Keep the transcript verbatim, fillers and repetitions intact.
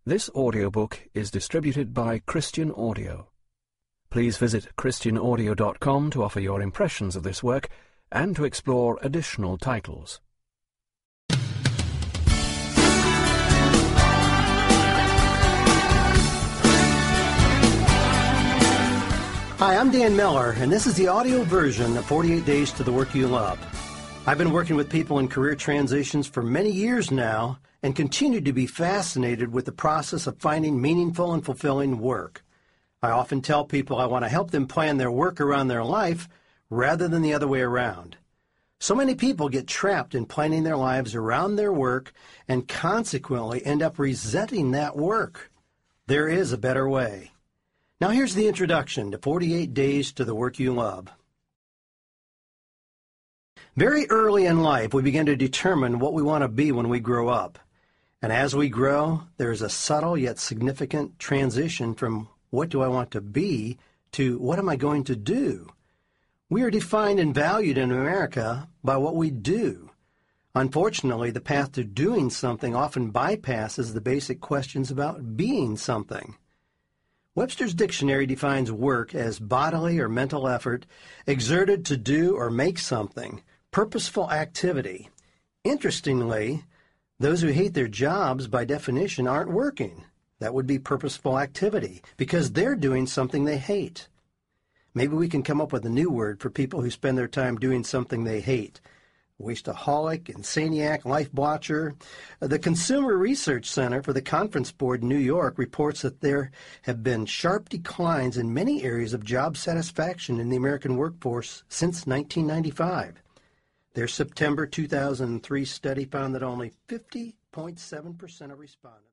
This audiobook is distributed by Christian Audio. Please visit christian audio dot com to offer your impressions of this work and to explore additional titles. Hi, I'm Dan Miller, and this is the audio version of forty-eight Days to the Work You Love. I've been working with people in career transitions for many years now and continue to be fascinated with the process of finding meaningful and fulfilling work. I often tell people I want to help them plan their work around their life rather than the other way around. So many people get trapped in planning their lives around their work and consequently end up resenting that work. There is a better way. Now here's the introduction to forty-eight Days to the Work You Love. Very early in life, we begin to determine what we want to be when we grow up. And as we grow, there is a subtle yet significant transition from what do I want to be to what am I going to do? We are defined and valued in America by what we do. Unfortunately, the path to doing something often bypasses the basic questions about being something. Webster's dictionary defines work as bodily or mental effort exerted to do or make something, purposeful activity. Interestingly, those who hate their jobs by definition aren't working. That would be purposeful activity because they're doing something they hate. Maybe we can come up with a new word for people who spend their time doing something they hate. Wasteaholic, insaniac, life blotcher. The Consumer Research Center for the Conference Board in New York reports that there have been sharp declines in many areas of job satisfaction in the American workforce since nineteen ninety-five. Their September two thousand three study found that only fifty point seven percent of respondents